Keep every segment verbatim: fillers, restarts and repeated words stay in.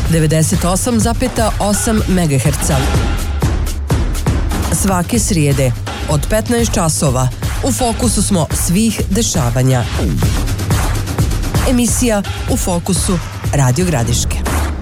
devedeset osam zarez osam megaherca. Svake srijede od petnaest časova u fokusu smo svih dešavanja. Emisija U fokusu Radio Gradiške.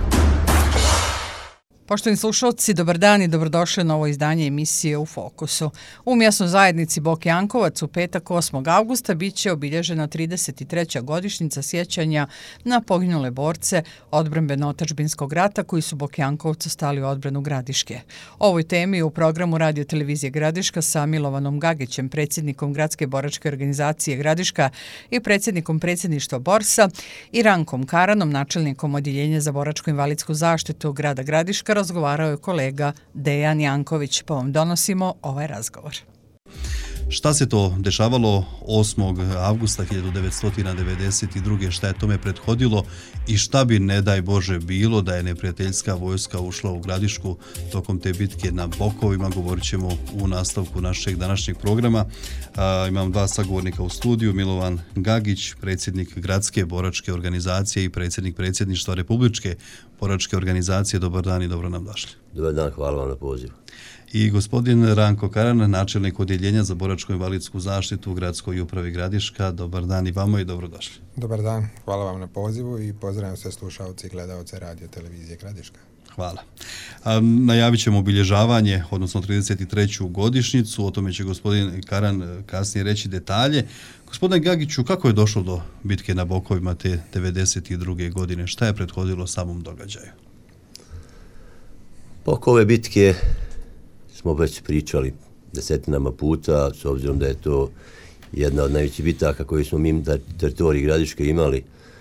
Poštovani slušalci, dobar dan i dobrodošli na ovo izdanje emisije U fokusu. U mjesnoj zajednici Boke Jankovac u petak osmog avgusta bit će obilježena trideset treća godišnjica sjećanja na poginule borce odbrambeno-otadžbinskog rata koji su Boke Jankovcu stali u odbranu Gradiške. O ovoj temi u programu Radio Televizije Gradiška sa Milovanom Gagićem, predsjednikom Gradske boračke organizacije Gradiška i predsjednikom predsjedništva Borsa, i Rankom Karanom, načelnikom Odjeljenja za boračko-invalidsku zaštitu grada Gradiška, razgovarao je kolega Dejan Janković, pa vam donosimo ovaj razgovor. Šta se to dešavalo osmog avgusta hiljadu devetsto devedeset druge. Šta je tome prethodilo i šta bi, ne daj Bože, bilo da je neprijateljska vojska ušla u Gradišku tokom te bitke na Bokovima? Govorit ćemo u nastavku našeg današnjeg programa. A, imam dva sagovornika u studiju, Milovan Gagić, predsjednik Gradske boračke organizacije i predsjednik predsjedništva Republičke boračke organizacije. Dobar dan i dobro nam došli. Dobar dan, hvala vam na pozivu. I gospodin Ranko Karan, načelnik Odjeljenja za boračko-invalidsku zaštitu u Gradskoj upravi Gradiška. Dobar dan i vama i dobrodošli. Dobar dan, hvala vam na pozivu i pozdravljam sve slušalci i gledalce Radio Televizije Gradiška. Hvala. A, najavit ćemo obilježavanje, odnosno trideset treću godišnjicu, o tome će gospodin Karan kasnije reći detalje. Gospodine Gagiću, kako je došlo do bitke na Bokovima te devedeset druge. godine? Šta je prethodilo samom događaju? Oko ove bitke smo već pričali desetinama puta, s obzirom da je to jedna od najvećih bitaka koje smo mi na teritoriji Gradiške imali,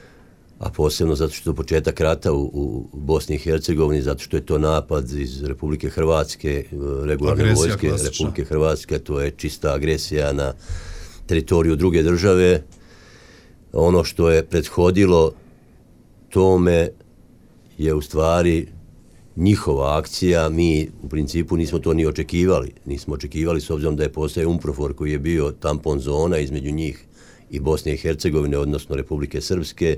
a posebno zato što je početak rata u, u Bosni i Hercegovini, zato što je to napad iz Republike Hrvatske, regularne agresija vojske klasična. Republike Hrvatske, to je čista agresija na teritoriju druge države. Ono što je prethodilo tome je u stvari njihova akcija. Mi u principu nismo to ni očekivali. Nismo očekivali s obzirom da je postoje UNPROFOR koji je bio tampon zona između njih i Bosne i Hercegovine, odnosno Republike Srpske.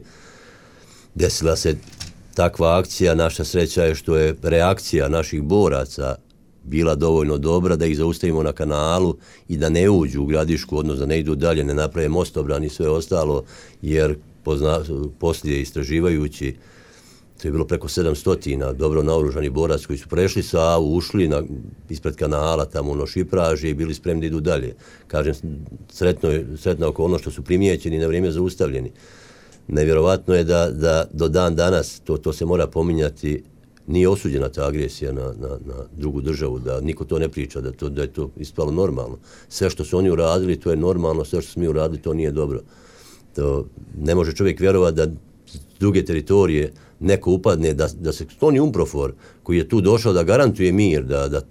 Desila se takva akcija. Naša sreća je što je reakcija naših boraca bila dovoljno dobra da ih zaustavimo na kanalu i da ne uđu u Gradišku, odnosno da ne idu dalje, ne naprave mostobran i sve ostalo, jer pozna, poslije istraživajući, to je bilo preko sedamsto dobro naoružani borac koji su prešli Savu, ušli na, ispred kanala tamo u Nošipraži i bili spremni da idu dalje. Kažem, sretno, sretna okolnost što su primijećeni i na vrijeme zaustavljeni. Nevjerovatno je da, da do dan danas, to, to se mora pominjati, nije osuđena ta agresija na, na, na drugu državu, da niko to ne priča, da, to, da je to ispalo normalno. Sve što su oni uradili, to je normalno, sve što smo mi uradili, to nije dobro. To, ne može čovjek vjerovati da druge teritorije neko upadne, da, da se skloni UNPROFOR koji je tu došao da garantuje mir, da, da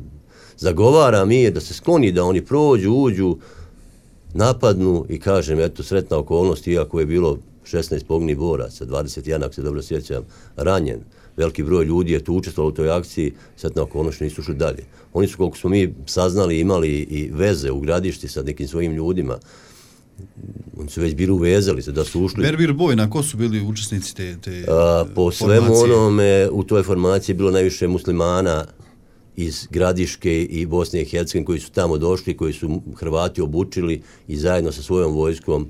zagovara mir, da se skloni, da oni prođu, uđu, napadnu i kažem, eto, sretna okolnost, iako je bilo šesnaest poginulih boraca, dvadeset jedan, ako se dobro sjećam, ranjen. Veliki broj ljudi je tu učestvovao u toj akciji, sretna okolnost, nisu šli dalje. Oni su, koliko smo mi saznali, imali i veze u Gradišti sa nekim svojim ljudima. Oni su već bili uvezali se da su ušli. Bervir Bojna, ko su bili učesnici te, te A, po formacije? svemu onome, u toj formaciji je bilo najviše muslimana iz Gradiške i Bosne i Hercegovine koji su tamo došli, koji su Hrvati obučili i zajedno sa svojom vojskom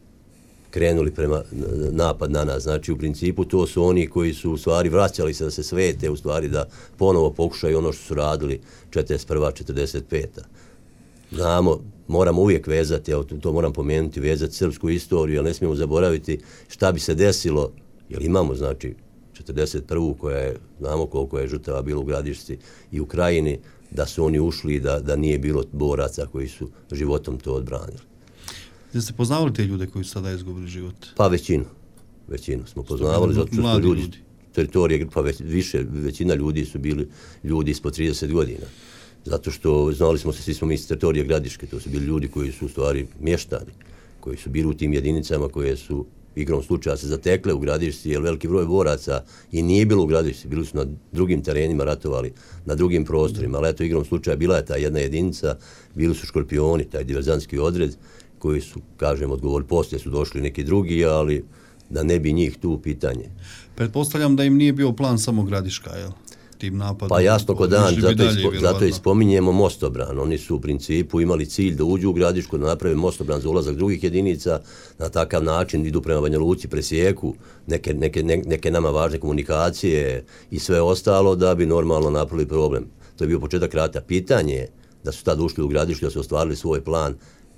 krenuli prema napad na nas. Znači, u principu to su oni koji su u stvari vraćali se da se svete, u stvari da ponovo pokušaju ono što su radili četrdeset prva četrdeset peta Znamo, moramo uvijek vezati, evo to moram pomenuti, vezati srpsku istoriju, ali ne smijemo zaboraviti šta bi se desilo, jer imamo, znači, četrdeset prvu koja je, znamo koliko je žrtava bilo u Gradišci i u Krajini, da su oni ušli i da, da nije bilo boraca koji su životom to odbranili. Jeste poznavali te ljude koji su sada izgubili život? Pa većinu. Većinu smo poznavali, zato što su ljudi, ljudi. teritorije, pa već, više, većina ljudi su bili ljudi ispod trideset godina. Zato što znali smo se, svi smo mi iz teritorije Gradiške, to su bili ljudi koji su u stvari mještani, koji su bili u tim jedinicama koje su igrom slučaja se zatekle u Gradišci, jer veliki broj boraca i nije bilo u Gradišci, bili su na drugim terenima ratovali, na drugim prostorima, ali eto igrom slučaja bila je ta jedna jedinica, bili su škorpioni, taj diverzantski odred, koji su, kažem, odgovor, poslije su došli neki drugi, ali da ne bi njih tu pitanje. Pretpostavljam da im nije bio plan samo Gradiška, jel? Tim napadom. Pa jasno ko dan, zato, dalje, ispo, zato i spominjemo mostobran. Oni su u principu imali cilj da uđu u Gradišku, da naprave mostobran za ulazak drugih jedinica, na takav način idu prema Banja Luci, presijeku neke, neke, neke nama važne komunikacije i sve ostalo da bi normalno napravili problem. To je bio početak rata. Pitanje je da su tad ušli u Gradišku, da su ostvarili svoj plan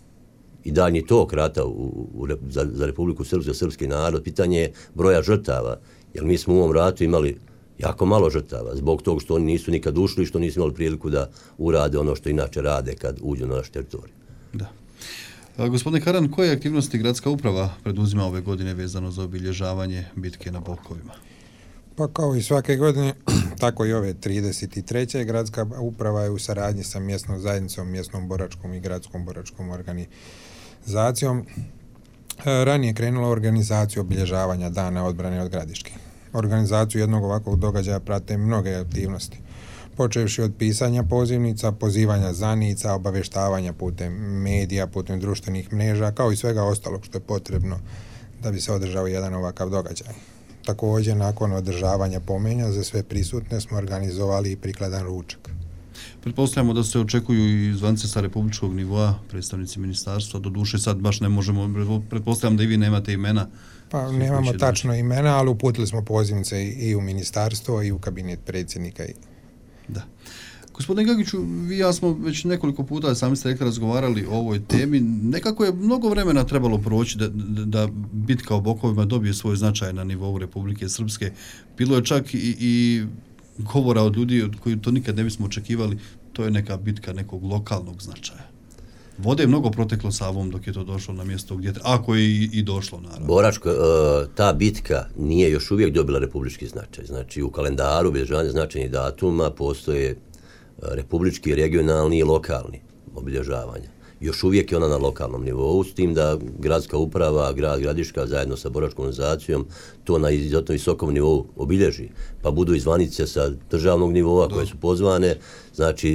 i daljnji tok rata u, u, za, za Republiku Srpsku, za srpski narod. Pitanje je broja žrtava, jer mi smo u ovom ratu imali jako malo žrtava, zbog toga što oni nisu nikad ušli i što nisu imali priliku da urade ono što inače rade kad uđu na naš teritorij. Da. A, gospodine Karan, koje aktivnosti gradska uprava preduzima ove godine vezano za obilježavanje bitke na Bokovima? Pa kao i svake godine, tako i ove trideset treće gradska uprava je u saradnji sa mjesnom zajednicom, mjesnom boračkom i gradskom boračkom organizacijom ranije krenula organizaciju obilježavanja Dana odbrane od Gradiške. Organizaciju jednog ovakvog događaja prate mnoge aktivnosti, počevši od pisanja pozivnica, pozivanja zanica, obavještavanja putem medija, putem društvenih mreža, kao i svega ostalog što je potrebno da bi se održao jedan ovakav događaj. Također, nakon održavanja pomenja za sve prisutne smo organizovali i prikladan ručak. Pretpostavljamo da se očekuju i zvance sa republičkog nivoa, predstavnici ministarstva, doduše sad baš ne možemo, pretpostavljam da i vi nemate imena. Pa nemamo tačno imena, ali uputili smo pozivnice i u ministarstvo i u kabinet predsjednika. Da. Gospodine Gagiću, vi ja smo već nekoliko puta, sami ste rekli, razgovarali o ovoj temi. Nekako je mnogo vremena trebalo proći da, da, da bitka o Bokovima dobije svoj značaj na nivou Republike Srpske. Bilo je čak i, i govora od ljudi od koji to nikad ne bismo očekivali. To je neka bitka nekog lokalnog značaja. Vode je mnogo proteklo Savom dok je to došlo na mjesto gdje, ako je i, i došlo, naravno. Boračko, ta bitka nije još uvijek dobila republički značaj. Znači, u kalendaru obilježavanja značajnih datuma postoje republički, regionalni i lokalni obilježavanja. Još uvijek je ona na lokalnom nivou, s tim da gradska uprava, grad Gradiška zajedno sa boračkom organizacijom to na izuzetno visokom nivou obilježi. Pa budu i zvanice sa državnog nivoa koje su pozvane. Znači,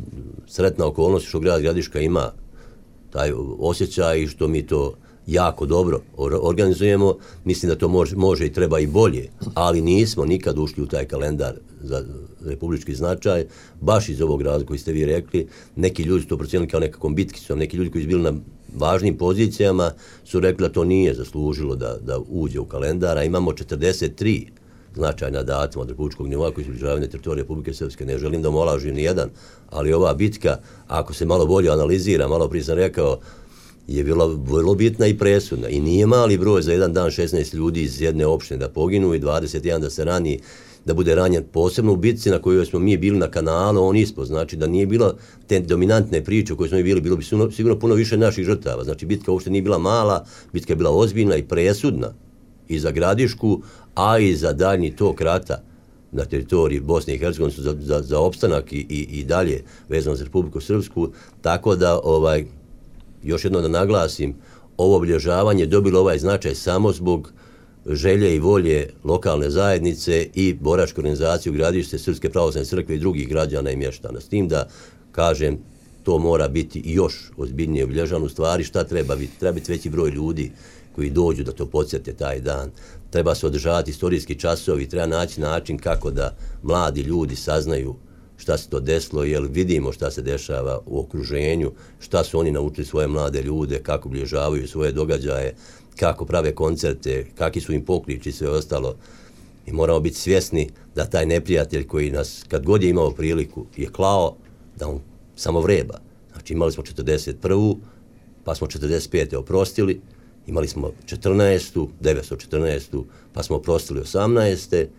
sretna okolnost što grad Gradiška ima taj osjećaj i što mi to jako dobro organizujemo. Mislim da to može, može i treba i bolje, ali nismo nikad ušli u taj kalendar za republički značaj, baš iz ovog razloga koji ste vi rekli. Neki ljudi su to procijenili kao nekakvom bitkicom, neki ljudi koji su bili na važnim pozicijama su rekli da to nije zaslužilo da, da uđe u kalendar, a imamo četrdeset tri značajna datuma od republičkog nivoa koji su obilježavaju na teritoriji Republike Srpske. Ne želim da omalažim ni jedan, ali ova bitka, ako se malo bolje analizira, malo prije sam rekao, je bila vrlo bitna i presudna. I nije mali broj za jedan dan šesnaest ljudi iz jedne opštine da poginu i dvadeset jedan da se rani, da bude ranjen, posebno u bitci na kojoj smo mi bili na kanalu, on ispod. Znači da nije bilo te dominantne priče u kojoj smo mi bili, bilo bi sigurno puno više naših žrtava. Znači bitka uopšte nije bila mala, bitka je bila ozbiljna i presudna i za Gradišku, a i za daljnji tok rata na teritoriji Bosne i Hercegovine za, za, za opstanak i, i, i dalje vezano za Republiku Srpsku. Tako da, ovaj, još jedno da naglasim, ovo obilježavanje dobilo ovaj značaj samo zbog želje i volje lokalne zajednice i boračke organizacije u Gradište, Srpske pravoslavne crkve i drugih građana i mještana. S tim da, kažem, to mora biti još ozbiljnije obilježano. U stvari šta treba biti? Treba biti veći broj ljudi koji dođu da to podsjete taj dan. Treba se održavati istorijski časovi, treba naći način kako da mladi ljudi saznaju šta se to desilo, jer vidimo šta se dešava u okruženju, šta su oni naučili svoje mlade ljude, kako obilježavaju svoje događaje, kako prave koncerte, kakvi su im pokliči i sve ostalo. I moramo biti svjesni da taj neprijatelj koji nas, kad god je imao priliku, je klao, da on samo vreba. Znači imali smo četrdeset prvu, pa smo četrdeset pete oprostili, imali smo četrnaestu, devetsto četrnaestu, pa smo oprostili osamnaeste,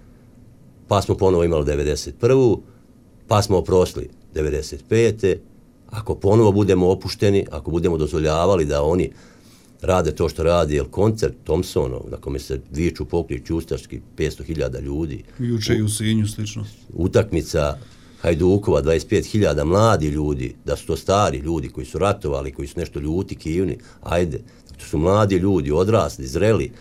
pa smo ponovo imali devedeset prvu, pa smo oprostili devedeset pete. Ako ponovo budemo opušteni, ako budemo dozvoljavali da oni rade to što radi, jer koncert Thompsonov, na kome se viču pokliči ustaški petsto hiljada ljudi. Juče i u Sinju slično. Utakmica Hajdukova, dvadeset pet hiljada mladi ljudi, da su to stari ljudi koji su ratovali, koji su nešto ljuti, kivni, ajde, to su mladi ljudi, odrasli, zreli,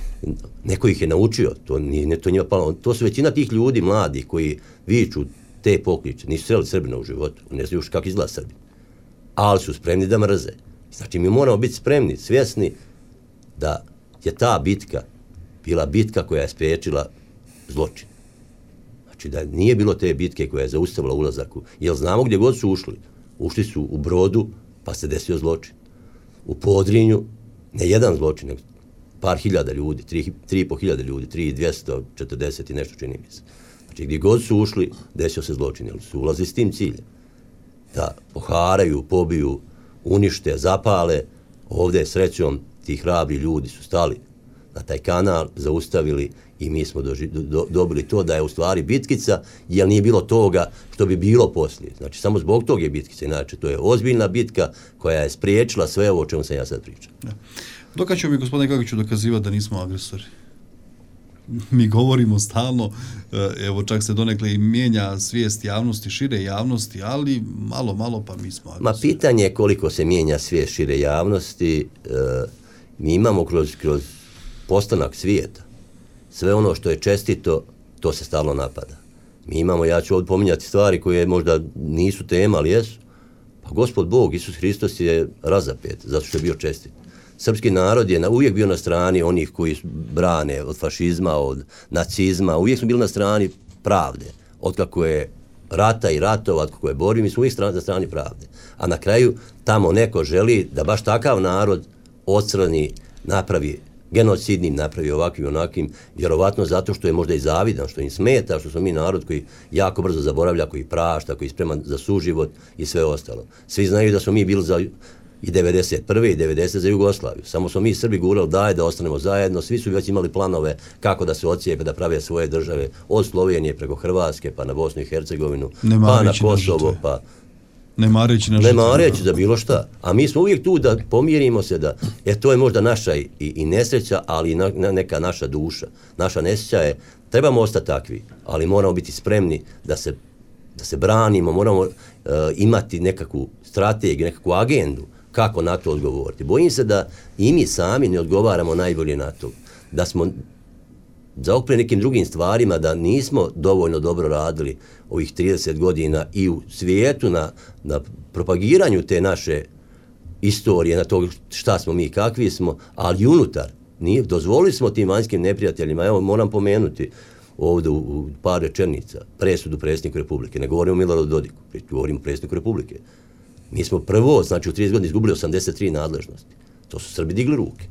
neko ih je naučio, to, nije, to, njima palo. To su većina tih ljudi mladi koji viču te pokliče, nisu sreli Srbina u životu, ne znaju kako izgleda Srbin, ali su spremni da mrze. Znači mi moramo biti spremni, svjesni da je ta bitka bila bitka koja je spriječila zločin. Znači da nije bilo te bitke koja je zaustavila ulazak u... Jer znamo gdje god su ušli. Ušli su u Brodu, pa se desio zločin. U Podrinju, ne jedan zločin, nego par hiljada ljudi, tri, tri i po hiljada ljudi, tri dvjesto četrdeset i nešto čini mi se. Znači gdje god su ušli, desio se zločin, jer su ulazili s tim ciljem. Da poharaju, pobiju, unište, zapale. Ovdje srećom ti hrabri ljudi su stali na taj kanal, zaustavili i mi smo doži, do, dobili to da je u stvari bitkica, jer nije bilo toga što bi bilo poslije. Znači samo zbog tog je bitkica, inače to je ozbiljna bitka koja je spriječila sve ovo o čemu sam ja sad pričao. Ja. Dokad ću mi, gospodine Gagiću, dokazivati da nismo agresori? Mi govorimo stalno, evo čak se donekle i mijenja svijest javnosti, šire javnosti, ali malo, malo pa mi smo agresori. Ma pitanje je koliko se mijenja svijest šire javnosti. E, mi imamo kroz, kroz postanak svijeta sve ono što je čestito, to se stalno napada. Mi imamo, ja ću ovdje pominjati stvari koje možda nisu tema, ali jesu. Pa Gospod Bog, Isus Hristos je razapet, zato što je bio čestit. Srpski narod je na, uvijek bio na strani onih koji brane od fašizma, od nacizma, uvijek smo bili na strani pravde. Otkako je rata i ratova, otkako je borbi, mi smo uvijek na strani pravde. A na kraju tamo neko želi da baš takav narod odstrani, napravi genocidnim, napravi ovakvim i onakvim, vjerovatno zato što je možda i zavidan, što im smeta, što smo mi narod koji jako brzo zaboravlja, koji prašta, koji je spreman za suživot i sve ostalo. Svi znaju da smo mi bili za i devedeset prve i devedesete za Jugoslaviju. Samo smo mi Srbi gurali daj da ostanemo zajedno, svi su već imali planove kako da se ocijepe, da prave svoje države, od Slovenije preko Hrvatske, pa na Bosnu i Hercegovinu, pa na Kosovo, pa... Ne mareći na žrtve. Ne mareći za bilo šta. A mi smo uvijek tu da pomirimo se, da, e to je možda naša i, i nesreća, ali i na, na neka naša duša. Naša nesreća je, trebamo ostati takvi, ali moramo biti spremni da se, da se branimo, moramo uh, imati nekakvu strategiju, nekakvu agendu, kako na to odgovoriti. Bojim se da i mi sami ne odgovaramo najbolje na to. Da smo zaokupljeni nekim drugim stvarima, da nismo dovoljno dobro radili ovih trideset godina i u svijetu na, na propagiranju te naše istorije, na to šta smo mi, kakvi smo, ali unutar. Nije, dozvolili smo tim vanjskim neprijateljima, evo moram pomenuti ovdje u, u par rečenica, presudu predsjedniku Republike, ne govorimo o Miloradu Dodiku, govorimo o predsjedniku Republike. Mi smo prvo, znači u trideset godina izgubili osamdeset tri nadležnosti. To su Srbi digli ruke.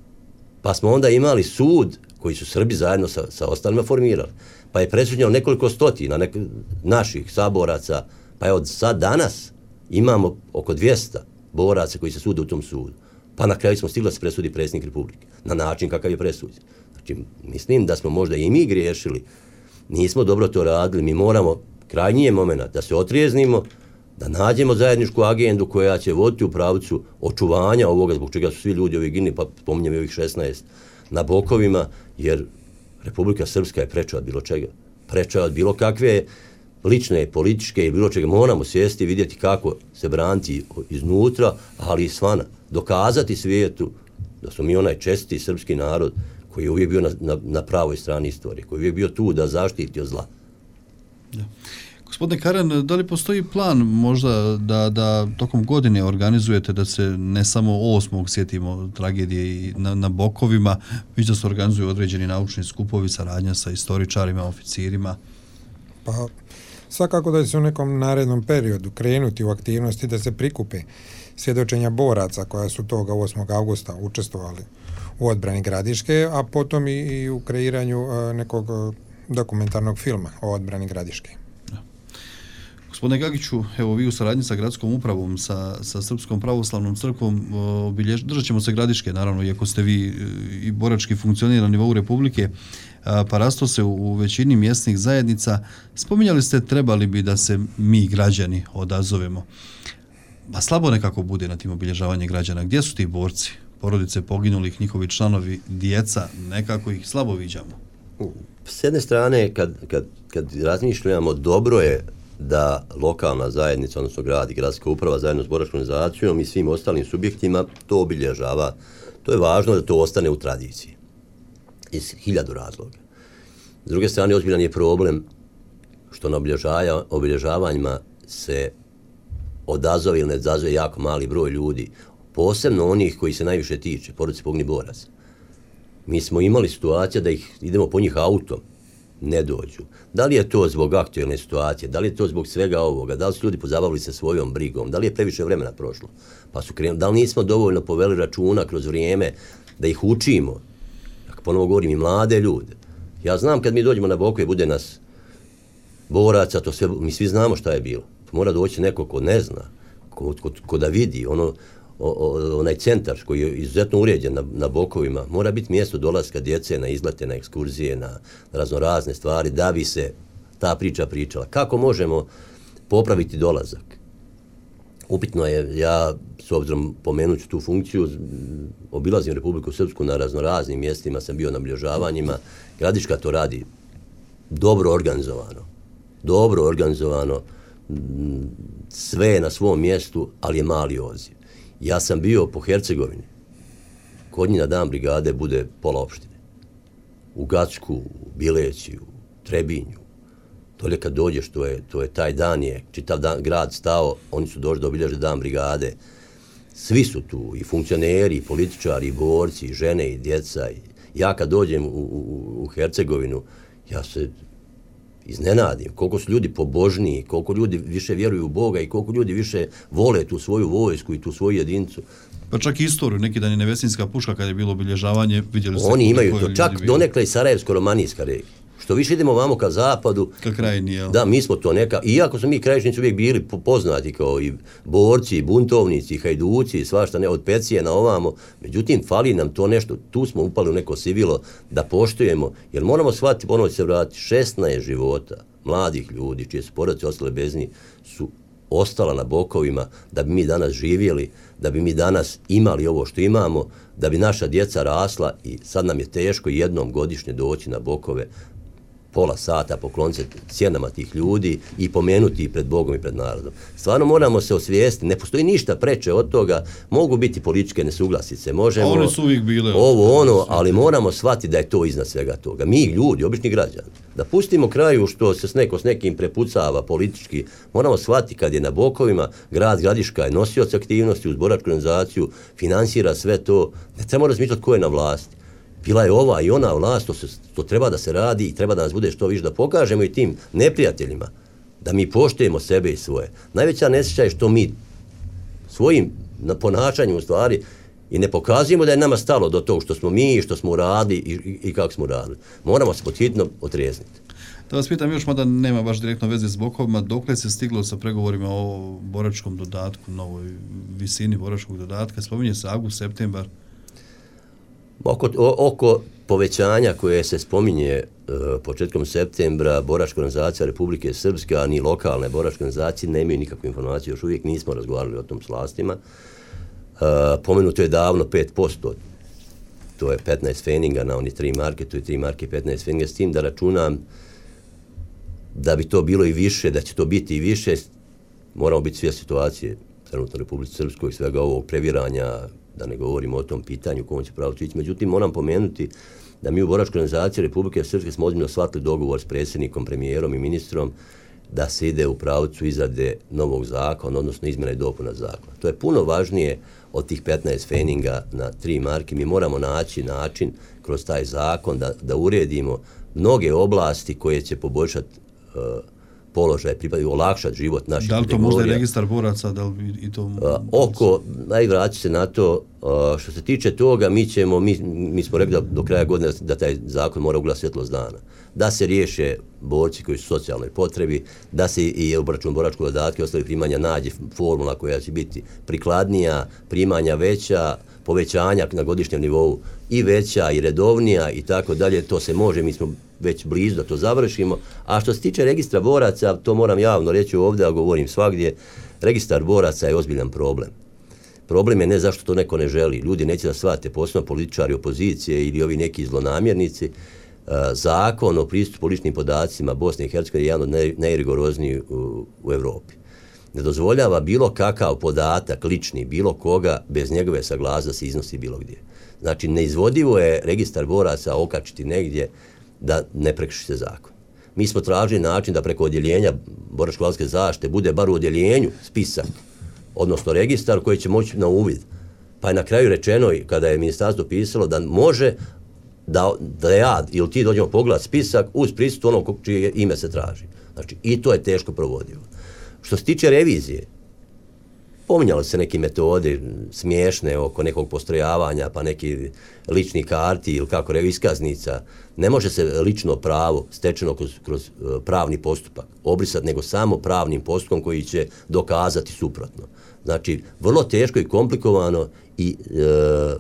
Pa smo onda imali sud koji su Srbi zajedno sa, sa ostalima formirali. Pa je presuđeno nekoliko stotina nek, naših saboraca, pa je od sad danas imamo oko dvjesto boraca koji se sude u tom sudu. Pa na kraju smo stigli da se presudi predsjednik Republike. Na način kakav je presuđen. Znači, mislim da smo možda i mi griješili. Nismo dobro to radili. Mi moramo, krajnji je moment da se otrijeznimo, da nađemo zajedničku agendu koja će voditi u pravcu očuvanja ovoga, zbog čega su svi ljudi ovi gini, pa spominjem ovih šesnaest na bokovima, jer Republika Srpska je preča od bilo čega. Preča od bilo kakve lične, političke i bilo čega. Moramo sjesti i vidjeti kako se braniti iznutra, ali i svana. Dokazati svijetu da smo mi onaj česti srpski narod koji je uvijek bio na, na, na pravoj strani istorije, koji je uvijek bio tu da zaštiti od zla. Ja. Gospodine Karan, da li postoji plan možda da, da tokom godine organizujete da se ne samo osmog sjetimo tragedije na, na bokovima, već da se organizuju određeni naučni skupovi, saradnja sa istoričarima, oficirima? Pa svakako da se u nekom narednom periodu krenuti u aktivnosti da se prikupe svjedočenja boraca koja su toga osmog avgusta učestvovali u odbrani Gradiške, a potom i, i u kreiranju a, nekog a, dokumentarnog filma o odbrani Gradiške. Gospodine Gagiću, evo vi u saradnji sa gradskom upravom, sa, sa Srpskom pravoslavnom crkvom, obiljež, držat ćemo se Gradiške, naravno, iako ste vi i borački funkcionira na nivou Republike, pa rasto se u, u većini mjesnih zajednica. Spominjali ste, trebali bi da se mi građani odazovemo. Pa slabo nekako bude na tim obilježavanjem građana. Gdje su ti borci, porodice poginulih, njihovi članovi, djeca, nekako ih slabo viđamo? S jedne strane, kad, kad, kad razmišljamo, dobro je da lokalna zajednica, odnosno grad i gradska uprava zajedno s boračkom organizacijom i svim ostalim subjektima to obilježava. To je važno da to ostane u tradiciji. Iz hiljadu razloga. S druge strane, ozbiljan je problem što na obilježavanjima se odazove ili ne odazove jako mali broj ljudi, posebno onih koji se najviše tiče, porodice poginulih boraca. Mi smo imali situacija da ih idemo po njih autom, ne dođu. Da li je to zbog aktualne situacije, da li je to zbog svega ovoga, da li su ljudi pozabavili se svojom brigom, da li je previše vremena prošlo, pa su krenuli, da li nismo dovoljno poveli računa kroz vrijeme da ih učimo, ako ponovo govorim i mlade ljude. Ja znam kad mi dođemo na Bokove, bude nas boraca, to sve, mi svi znamo šta je bilo. Mora doći neko ko ne zna, ko, ko, ko da vidi, ono, o, o, onaj centar koji je izuzetno uređen na, na Bokovima, mora biti mjesto dolaska djece na izlete, na ekskurzije, na, na raznorazne stvari, da bi se ta priča pričala. Kako možemo popraviti dolazak? Upitno je, ja s obzirom pomenuću tu funkciju, obilazim Republiku Srpsku na raznoraznim mjestima, sam bio na obilježavanjima, Gradiška to radi dobro organizovano, dobro organizovano, sve je na svom mjestu, ali je mali odziv. Ja sam bio po Hercegovini, kod njih na dan brigade bude pola opštine. U Gacku, u Bileći, u Trebinju. Tolje kad dođeš, to je, to je taj dan je, čitav dan, grad stao, oni su došli da obilježe dan brigade. Svi su tu, i funkcioneri, i političari, i borci, i žene, i djeca. I ja kad dođem u, u, u Hercegovinu, ja se iznenadim koliko su ljudi pobožniji, koliko ljudi više vjeruju u Boga i koliko ljudi više vole tu svoju vojsku i tu svoju jedincu. Pa čak i istoriju, neki dan je Nevesinska puška kad je bilo obilježavanje, vidjeli ste. Oni imaju to, čak donekle i Sarajevsko-romanijska regija. Što više idemo vamo ka zapadu, ka krajini, jel? Da, mi smo to neka, iako smo mi krajišnici uvijek bili poznati kao i borci, i buntovnici, i hajduci, i svašta ne, od Pecije na ovamo, međutim, fali nam to nešto, tu smo upali u neko sivilo da poštujemo, jer moramo shvatiti, ponovno se vratiti, šesnaest života mladih ljudi, čije su porodice ostale bez njih, su ostala na Bokovima da bi mi danas živjeli, da bi mi danas imali ovo što imamo, da bi naša djeca rasla i sad nam je teško jednom godišnje doći na Bokove, pola sata pokloniti se sjenama tih ljudi i pomenuti ih pred Bogom i pred narodom. Stvarno moramo se osvijestiti, ne postoji ništa preče od toga, mogu biti političke nesuglasice, možemo one su uvijek bile ovo ono, ali moramo shvatiti da je to iznad svega toga. Mi ljudi, obični građani, da pustimo kraju što se s neko s nekim prepucava politički, moramo shvatiti kad je na Bokovima, grad Gradiška je nosioc aktivnosti uz boračku organizaciju, finansira sve to, ne trebamo razmišljati ko je na vlasti. Bila je ova i ona vlast, to, se, to treba da se radi i treba da nas bude što više, da pokažemo i tim neprijateljima da mi poštujemo sebe i svoje. Najveća nesreća je što mi svojim ponašanjem u stvari i ne pokazujemo da je nama stalo do tog što smo mi, što smo uradili i, i, i kako smo uradili. Moramo se podhitno otrijezniti. Da vas pitam još, mada nema baš direktno veze s Bokovima, dokle se stiglo sa pregovorima o boračkom dodatku, novoj visini boračkog dodatka, spominje se avgust, septembar. Oko, o, oko povećanja koje se spominje e, početkom septembra, boračka organizacija Republike Srpske, a ni lokalne boračke organizacije nemaju nikakvu informaciju, još uvijek nismo razgovarali o tom s vlastima. E, pomenuto je davno pet posto, to je petnaest feninga na oni tri marke, to je tri marke petnaest feninga, s tim da računam da bi to bilo i više, da će to biti i više, moramo biti svjesni situacije trenutno u Republici Srpskoj i svega ovog previranja, da ne govorimo o tom pitanju kom će pravo ići. Međutim, moram pomenuti da mi u boračkoj organizaciji Republike Srpske smo ozbiljno shvatili dogovor s predsjednikom, premijerom i ministrom da se ide u pravcu izrade novog zakona, odnosno izmjena i dopuna zakona. To je puno važnije od tih petnaest feninga na tri marke. Mi moramo naći način kroz taj zakon da, da uredimo mnoge oblasti koje će poboljšati uh, položaj, pripadaju olakšati život naših kategorija. Da li to kategorija. možda je registar boraca, da li i to... Uh, oko, aj vraći se na to, uh, što se tiče toga, mi ćemo, mi, mi smo rekli da do kraja godine da taj zakon mora ugledati svjetlost dana. Da se riješe borci koji su u socijalnoj potrebi, da se i u račun boračkog dodatka i ostali primanja nađe formula koja će biti prikladnija, primanja veća, povećanja na godišnjem nivou i veća i redovnija i tako dalje, to se može, mi smo već blizu da to završimo. A što se tiče registra boraca, to moram javno reći ovdje, a govorim svagdje, registar boraca je ozbiljan problem. Problem je ne zašto to neko ne želi. Ljudi neće da shvate, posebno političari opozicije ili ovi neki zlonamjernici. Zakon o pristupu ličnim podacima Bosne i Hercegovine je jedan od najrigoroznijih u, u Evropi. Ne dozvoljava bilo kakav podatak lični, bilo koga, bez njegove saglasnosti da se iznosi bilo gdje. Znači, neizvodivo je registar boraca okačiti negdje da ne prekrši se zakon. Mi smo tražili način da preko odjeljenja boračko-invalidske zaštite bude bar u odjeljenju spisak, odnosno registar koji će moći na uvid. Pa je na kraju rečeno, kada je ministarstvo pisalo, da može da, da ja ili ti dođemo pogledati spisak uz prisustvo onog čije ime se traži. Znači, i to je teško provodivo. Što se tiče revizije, pominjali se neke metode smiješne oko nekog postrojavanja, pa neki lični karti ili kako reći iskaznica. Ne može se lično pravo stečeno kroz, kroz pravni postupak obrisati, nego samo pravnim postupkom koji će dokazati suprotno. Znači, vrlo teško i komplikovano i e,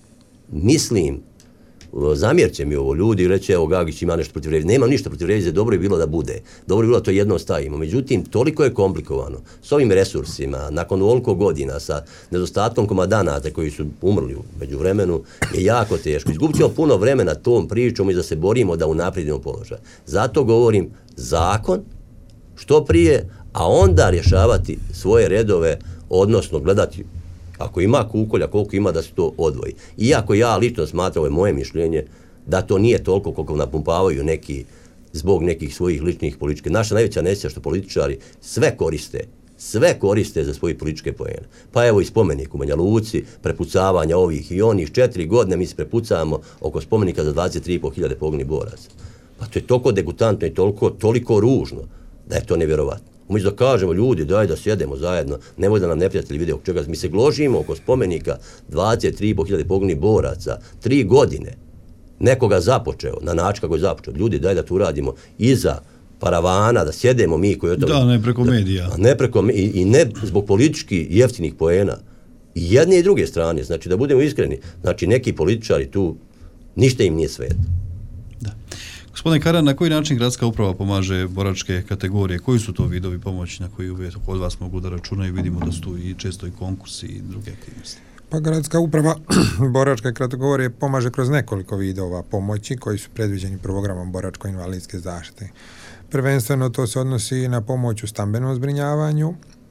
mislim, zamjerit će mi ovo ljudi i reći, evo Gagić ima nešto protiv revizije. Nema ništa protiv revizije, dobro je bilo da bude. Dobro je bilo da to jedno stavimo. Međutim, toliko je komplikovano s ovim resursima, nakon ovoliko godina, sa nedostatkom komadanata koji su umrli u međuvremenu, je jako teško. Izgubit ćemo puno vremena tom pričom i da se borimo da unaprijedimo položaj. Zato govorim zakon što prije, a onda rješavati svoje redove, odnosno gledati ako ima kukolja, koliko ima da se to odvoji. Iako ja lično smatram, ovo je moje mišljenje, da to nije toliko koliko napumpavaju neki zbog nekih svojih ličnih političke. Naša najveća nesreća što političari sve koriste, sve koriste za svoje političke poene. Pa evo i spomenik u Banja Luci, prepucavanja ovih i onih, četiri godine mi se prepucavamo oko spomenika za dvadeset tri i po hiljade poginulih boraca. Pa to je toliko degutantno i toliko, toliko ružno da je to nevjerovatno. Umjesto da kažemo ljudi, daj da sjedemo zajedno, nemoj da nam neprijatelji vide oko čega. Mi se gložimo oko spomenika dvadeset tri i po hiljade poginulih boraca, tri godine, nekoga započeo, na način kako je započeo. Ljudi, daj da tu radimo iza paravana, da sjedemo mi koji... Da, ne preko medija. Da, ne preko, i, I ne zbog politički jeftinih poena. I jedne i druge strane, znači da budemo iskreni. Znači neki političari tu, ništa im nije sveto. Da. Gospodine Karan, na koji način gradska uprava pomaže boračke kategorije? Koji su to vidovi pomoći na koji uvijek od vas mogu da računaju? Vidimo da su tu i često i konkursi i druge aktivnosti. Pa gradska uprava boračke kategorije pomaže kroz nekoliko vidova pomoći koji su predviđeni programom boračko-invalidske zaštite. Prvenstveno to se odnosi na pomoć u stambenom zbrinjavanju,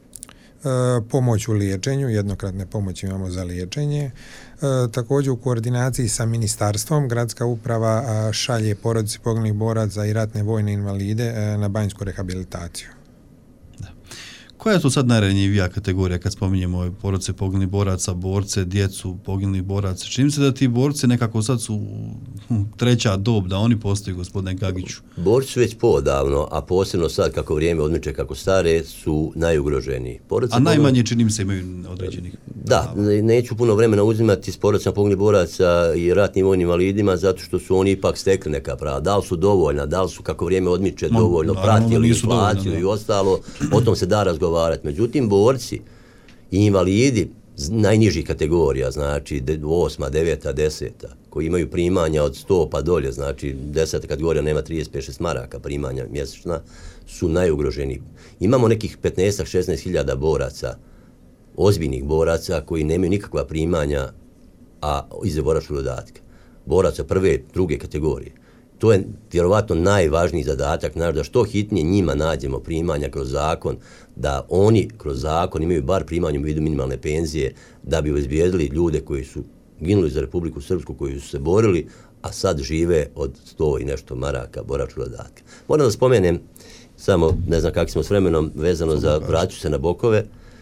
pomoć u liječenju, jednokratne pomoći imamo za liječenje. E, također u koordinaciji sa ministarstvom gradska uprava a, šalje porodici poginulih boraca i ratne vojne invalide a, na banjsku rehabilitaciju. Da. Koja je to sad najranjivija kategorija kad spominjemo porodice poginulih boraca, borce, djecu poginulih boraca? Čini se da ti borci nekako sad su treća dob, da oni postaju, gospodine Gagiću? Borci su već podavno, a posebno sad kako vrijeme odmiče kako stare, su najugroženiji. Porodice a najmanje čini mi se imaju određenih. Da, neću puno vremena uzimati s porodicama poginulih boraca i ratnim vojnim invalidima zato što su oni ipak stekli neka prava. Da li su dovoljna, da li su kako vrijeme odmiče dovoljno pratili inflaciju i ostalo, o tom se da razgovarati. Međutim, borci i invalidi najnižih kategorija, znači osma, deveta, deseta, koji imaju primanja od sto pa dolje, znači deseta kategorija nema trideset pet šest maraka primanja mjesečna, su najugroženiji. Imamo nekih petnaest šesnaest hiljada boraca, ozbiljnih boraca koji nemaju nikakva primanja, a iza boračkog dodatka. Boraca prve, druge kategorije. To je vjerovatno najvažniji zadatak naš, da što hitnije njima nađemo primanja kroz zakon, da oni kroz zakon imaju bar primanje u vidu minimalne penzije, da bi obezbijedili ljude koji su ginuli za Republiku Srpsku, koji su se borili, a sad žive od sto i nešto maraka boračkog dodatka. Moram da spomenem, samo ne znam kako smo s vremenom vezano za vraću se na Bokove.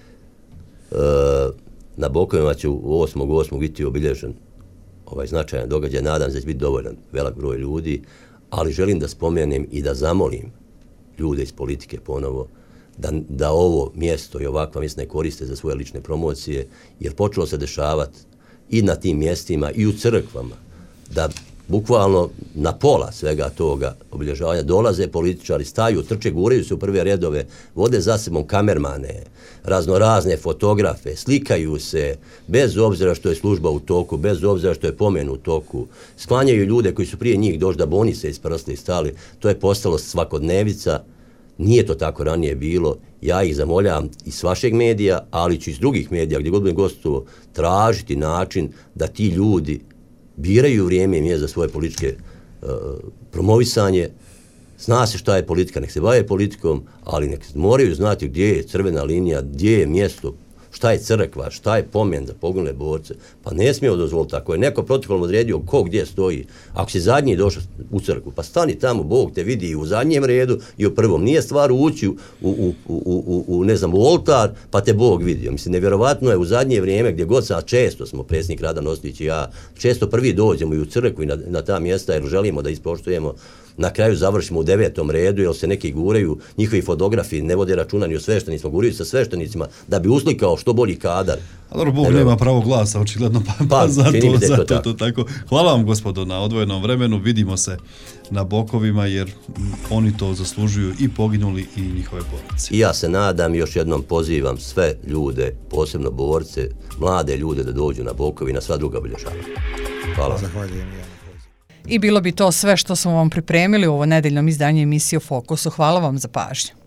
E, na Bokovima će u osmog osmog biti obilježen ovaj značajan događaj, nadam se da će biti dovoljan velik broj ljudi, ali želim da spomenem i da zamolim ljude iz politike ponovo da, da ovo mjesto i ovakva mjesta ne koriste za svoje lične promocije, jer počelo se dešavati i na tim mjestima i u crkvama, da bukvalno na pola svega toga obilježavanja dolaze političari, staju, trče, guraju se u prve redove, vode za sebom kamermane, raznorazne fotografe, slikaju se, bez obzira što je služba u toku, bez obzira što je pomen u toku, sklanjaju ljude koji su prije njih došli da bi oni se isprsli i stali. To je postalo svakodnevica, nije to tako ranije bilo. Ja ih zamoljavam iz vašeg medija, ali ću iz drugih medija, gdje god budem gostovo, tražiti način da ti ljudi biraju vrijeme i mjesto za svoje političke uh, promovisanje. Zna se šta je politika, nek se bave politikom, ali nek moraju znati gdje je crvena linija, gdje je mjesto, šta je crkva, šta je pomen za poginule borce. Pa ne smijemo dozvoliti, ako je neko protokolom odredio ko gdje stoji, ako si zadnji došao u crkvu, pa stani tamo, Bog te vidi i u zadnjem redu i u prvom. Nije stvar ući u, u, u, u, u ne znam, u oltar, pa te Bog vidio. Mislim, nevjerovatno je u zadnje vrijeme, gdje god sad često smo, predsjednik Radan Ostojić i ja, često prvi dođemo i u crkvu i na, na ta mjesta, jer želimo da ispoštujemo, na kraju završimo u devetom redu, jer se neki guraju, njihovi fotografi ne vode računa ni o sveštenicima, guraju sa sveštenicima da bi uslikao što bolji kadar. A dobro, Bog nema pravo glasa, očigledno, pa, pa, pa zato, zato to, to tako. Hvala vam, gospodo, na odvojenom vremenu, vidimo se na bokovima, jer oni to zaslužuju, i poginuli i njihove porodice. I ja se nadam, još jednom pozivam sve ljude, posebno borce, mlade ljude, da dođu na bokovi i na sva druga obilježavanja. Hvala. Zahvaljujem. I bilo bi to sve što smo vam pripremili u ovo nedeljnom izdanju emisije u Fokusu. Hvala vam za pažnju.